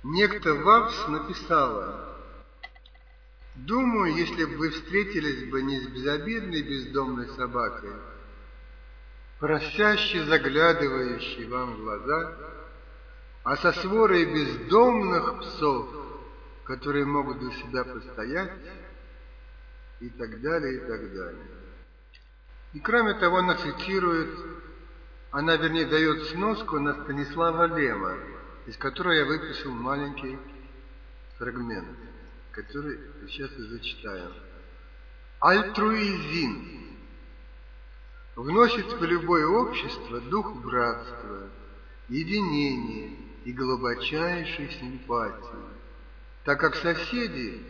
Некто Вапс написала: «Думаю, если бы вы встретились бы не с безобидной бездомной собакой, просяще заглядывающей вам в глаза, а со сворой бездомных псов, которые могут за себя постоять, и так далее, и так далее». И кроме того, она цитирует, вернее, дает сноску на Станислава Лема, из которой я выписал маленький фрагмент, который сейчас и зачитаю. Альтруизм вносит в любое общество дух братства, единения и глубочайшей симпатии, так как соседи,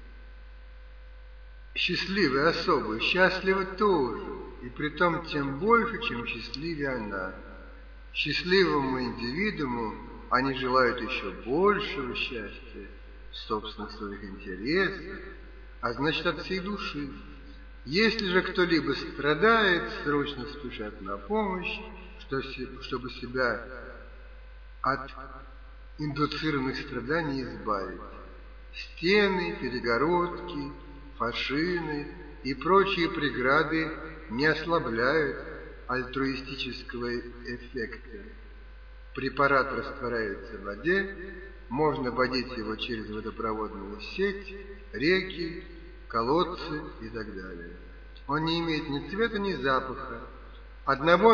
счастливые особы, счастливы тоже, и притом тем больше, чем счастливее она. Счастливому индивидууму они желают еще большего счастья в собственных своих интересах, а значит, от всей души. Если же кто-либо страдает, срочно спешат на помощь, чтобы себя от индуцированных страданий избавить. Стены, перегородки, фашины и прочие преграды не ослабляют альтруистического эффекта. Препарат растворяется в воде, можно водить его через водопроводную сеть, реки, колодцы и так далее. Он не имеет ни цвета, ни запаха. Одного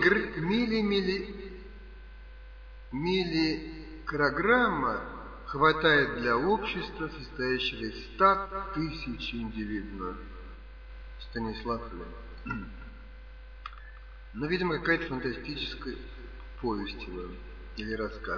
милликрограмма хватает для общества, состоящего из 100 тысяч индивидуумов. Станислав Лем. Но, видимо, какая-то фантастическая повесть его или рассказ.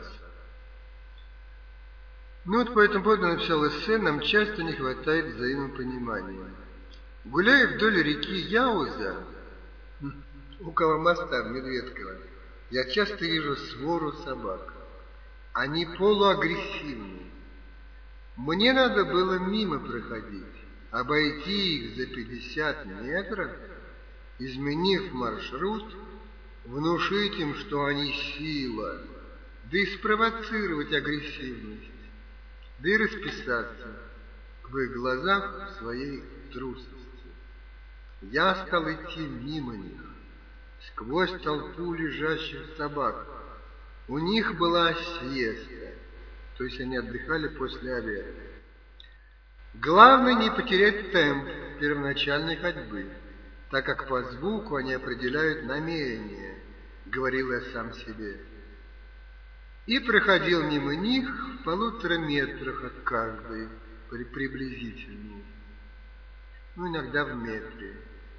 Ну вот по этому поводу написал эссе «Нам часто не хватает взаимопонимания». Гуляя вдоль реки Яуза, около моста в Медведково, я часто вижу свору собак. Они полуагрессивны. Мне надо было мимо проходить, обойти их за 50 метров, изменив маршрут, внушить им, что они сила, да и спровоцировать агрессивность, да и расписаться в их глазах в своей трусости. Я стал идти мимо них, сквозь толпу лежащих собак. У них была сиеста, то есть они отдыхали после обеда. Главное не потерять темп первоначальной ходьбы, так как по звуку они определяют намерение, говорил я сам себе. И проходил мимо них в 1,5 метрах от каждой, приблизительно, иногда в метре.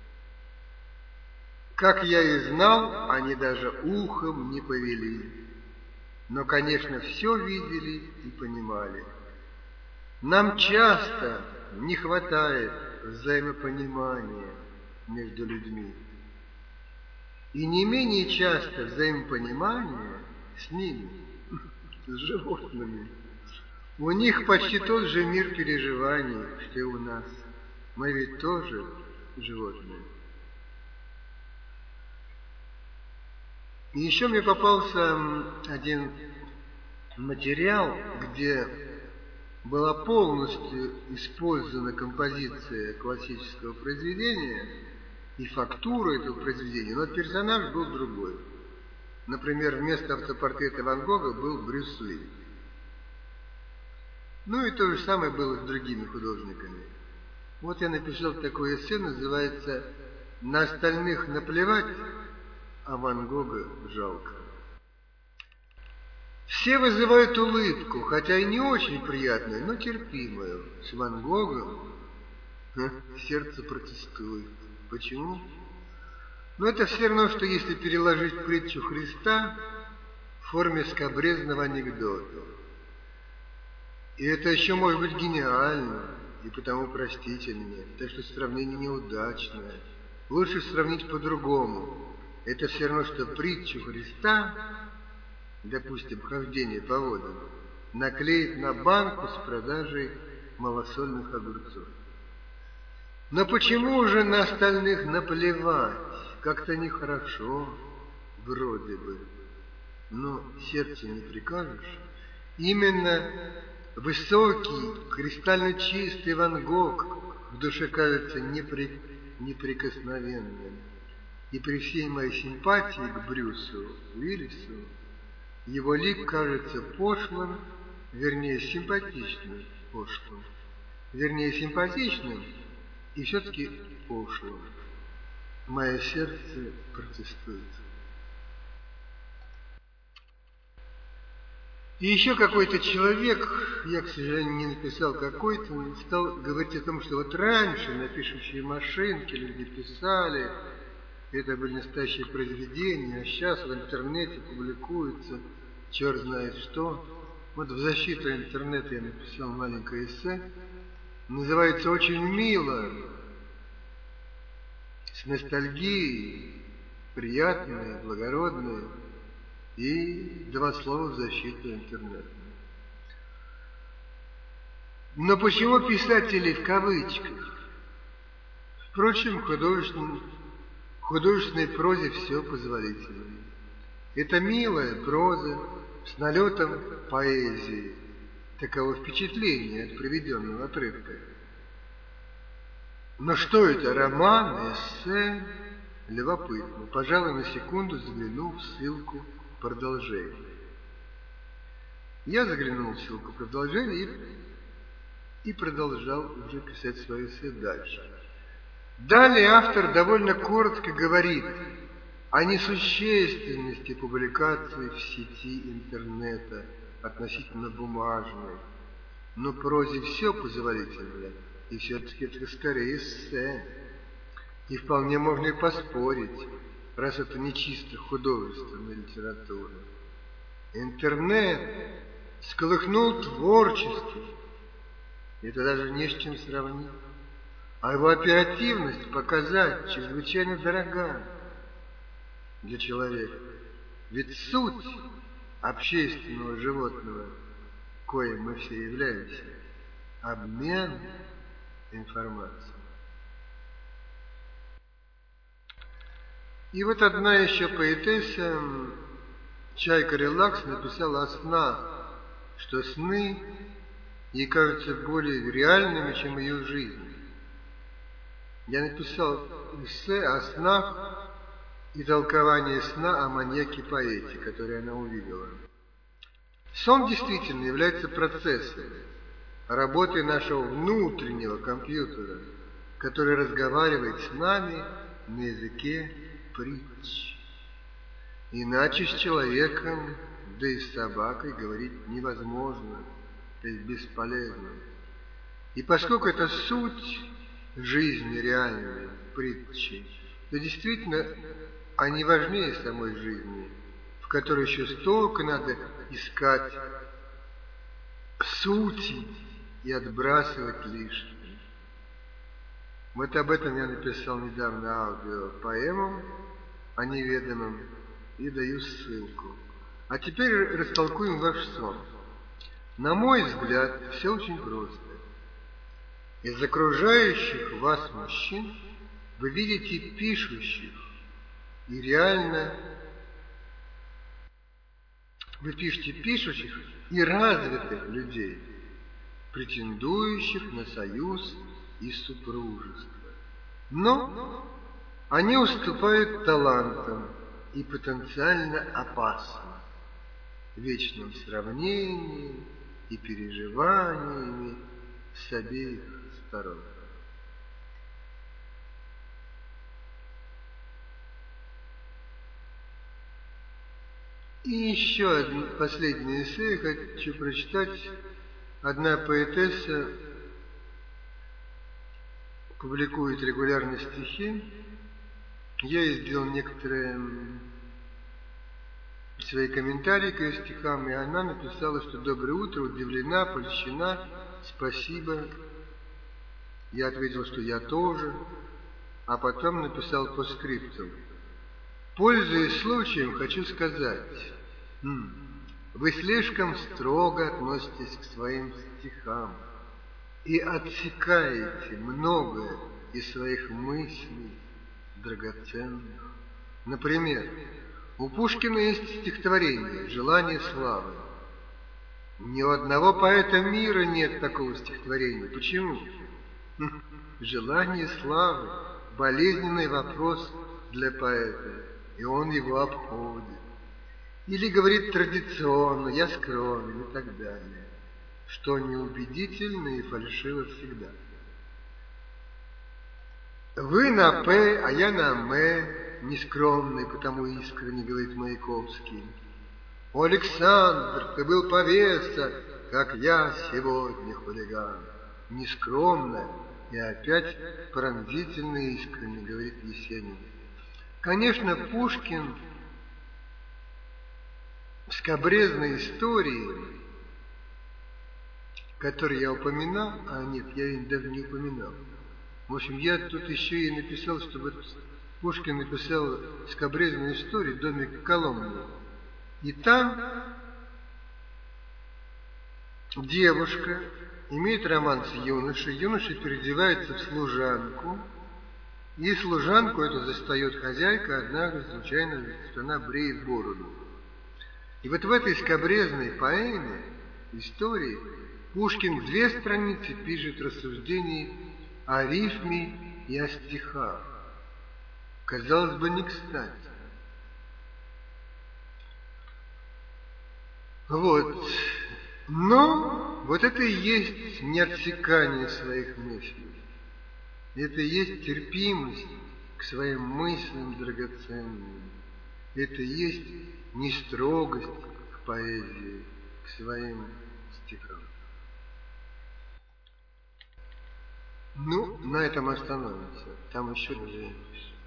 Как я и знал, они даже ухом не повели, но, конечно, все видели и понимали. Нам часто не хватает взаимопонимания между людьми. И не менее часто взаимопонимание с ними, с животными. У них почти тот же мир переживаний, что и у нас. Мы ведь тоже животные. И еще мне попался один материал, где была полностью использована композиция классического произведения и фактура этого произведения, но персонаж был другой. Например, вместо автопортрета Ван Гога был Брюс Ли. Ну и то же самое было с другими художниками. Вот я написал такое эссе, называется «На остальных наплевать, а Ван Гога жалко». Все вызывают улыбку, хотя и не очень приятную, но терпимую. С Ван Гогом сердце протестует. Почему? Ну, это все равно, что если переложить притчу Христа в форме скабрезного анекдота. И это еще может быть гениально, и потому простительнее, так что сравнение неудачное. Лучше сравнить по-другому. Это все равно, что притчу Христа, допустим, хождение по водам, наклеить на банку с продажей малосольных огурцов. Но почему же на остальных наплевать? Как-то нехорошо, вроде бы. Но сердцу не прикажешь. Именно высокий, кристально чистый Ван Гог в душе кажется неприкосновенным. И при всей моей симпатии к Брюсу Уиллису его лик кажется пошлым, вернее, симпатичным, пошлым, вернее, симпатичным и все-таки пошлым. Мое сердце протестует. И еще какой-то человек, я, к сожалению, не написал какой-то, стал говорить о том, что вот раньше на пишущие машинки люди писали, это были настоящие произведения, а сейчас в интернете публикуются черт знает что. Вот в защиту интернета я написал маленькое эссе, называется «Очень мило», с ностальгией, приятное, благородное, и 2 слова в защиту интернета. Но почему писатели в кавычках? Впрочем, художественной прозе все позволительно. Это милая проза с налетом поэзии. Таково впечатление от приведенного отрывка. Но что это? Роман, эссе? Любопытно. Пожалуй, на секунду загляну в ссылку продолжения. Я заглянул в ссылку продолжения и продолжал уже писать свое эссе дальше. Далее автор довольно коротко говорит о несущественности публикации в сети интернета относительно бумажной. Но прозе все позволительно, и все-таки это скорее эссе. И вполне можно и поспорить, раз это не чисто художественная литература. Интернет всколыхнул творчество. Это даже не с чем сравнить. А его оперативность показать чрезвычайно дорога для человека. Ведь суть общественного животного, коим мы все являемся, обмен информацией. И вот одна еще поэтесса, Чайка Релакс, написала о снах, что сны ей кажутся более реальными, чем ее жизнь. Я написал эссе о снах и толковании сна о маньяке-поэте, который она увидела. Сон действительно является процессом работы нашего внутреннего компьютера, который разговаривает с нами на языке притч. Иначе с человеком, да и с собакой говорить невозможно, то есть бесполезно. И поскольку это суть жизни реальной, притчи, то действительно они важнее самой жизни, в которой еще столько надо искать сути и отбрасывать лишнее. Вот об этом я написал недавно аудиопоэму о неведомом и даю ссылку. А теперь растолкуем ваш сон. На мой взгляд, все очень просто. Из окружающих вас мужчин вы видите пишущих, и реально вы пишете пишущих и развитых людей, претендующих на союз и супружество. Но они уступают талантам и потенциально опасны вечным сравнением и переживаниями с обеих сторон. И еще одно последнее эссе я хочу прочитать. Одна поэтесса публикует регулярно стихи. Я ей сделал некоторые свои комментарии к ее стихам, и она написала, что «Доброе утро, удивлена, польщена, спасибо». Я ответил, что я тоже, а потом написал по скрипту. Пользуясь случаем, хочу сказать, вы слишком строго относитесь к своим стихам и отсекаете многое из своих мыслей драгоценных. Например, у Пушкина есть стихотворение «Желание славы». Ни у одного поэта мира нет такого стихотворения. Почему? Желание славы – болезненный вопрос для поэта, и он его обходит. Или говорит традиционно, я скромен и так далее, что неубедительно и фальшиво всегда. Вы на «П», а я на «М», нескромный, потому искренне, говорит Маяковский. О, Александр, ты был повеса, как я сегодня хулиган. Нескромно и опять пронзительно и искренне, говорит Есенин. Конечно, Пушкин в скабрезной истории, которую я упоминал, а нет, я ее даже не упоминал. В общем, я тут еще и написал, чтобы Пушкин написал скабрезную историю «Домик Коломны». И там девушка имеет роман с юношей, юноша переодевается в служанку, и служанку эту застает хозяйка, однажды случайно, что она бреет бороду. И вот в этой скабрезной поэме, истории, Пушкин 2 страницы пишет рассуждений о рифме и о стихах. Казалось бы, не кстати. Вот. Но вот это и есть неотсекание своих мыслей. Это и есть терпимость к своим мыслям драгоценным. Это и есть нестрогость к поэзии, к своим стихам. Ну, на этом остановимся. Там еще движемся.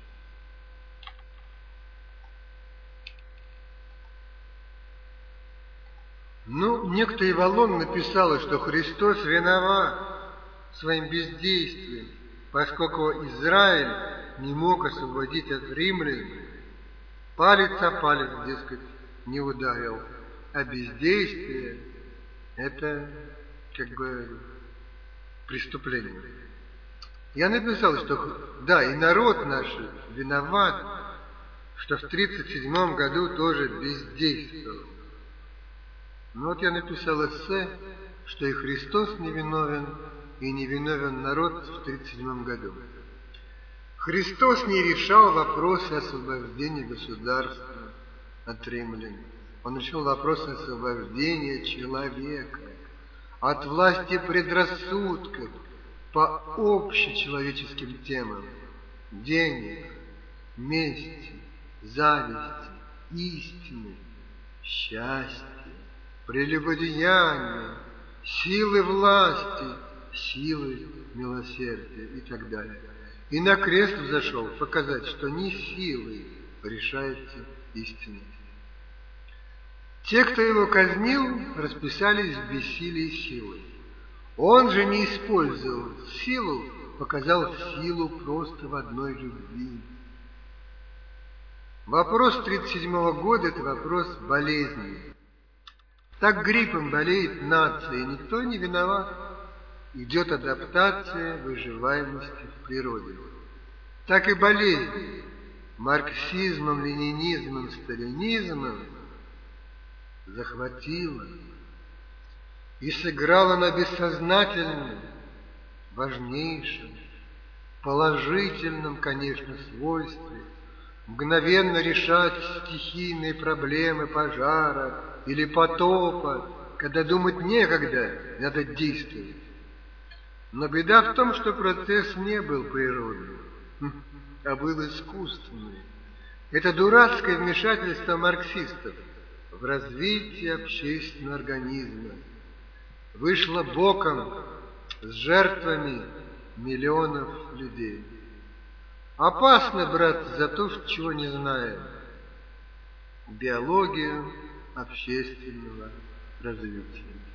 Ну, некто Иволон написал, что Христос виноват своим бездействием, поскольку Израиль не мог освободить от римлян, палец о палец, дескать, не ударил, а бездействие – это как бы преступление. Я написал, что да, и народ наш виноват, что в 1937 году тоже бездействовал. Но вот я написал эссе, что и Христос не виновен, и не виновен народ в 1937 году. Христос не решал вопросы освобождения государства от римлян. Он решил вопросы освобождения человека от власти предрассудков по общечеловеческим темам: денег, мести, зависти, истины, счастья, прелюбодеяния, силы власти, силы милосердия и так далее. И на крест взошел показать, что не силой решается истина. Те, кто его казнил, расписались в бессилии силы. Он же не использовал силу, показал силу просто в одной любви. Вопрос 1937 года – это вопрос болезни. Так гриппом болеет нация, и никто не виноват. Идет адаптация выживаемости в природе. Так и болезнь марксизмом, ленинизмом, сталинизмом захватила и сыграла на бессознательном, важнейшем, положительном, конечно, свойстве мгновенно решать стихийные проблемы пожара или потопа, когда думать некогда, надо действовать. Но беда в том, что процесс не был природным, а был искусственный. Это дурацкое вмешательство марксистов в развитие общественного организма вышло боком с жертвами миллионов людей. Опасно браться за то, чего не знаем. Биологию общественного развития.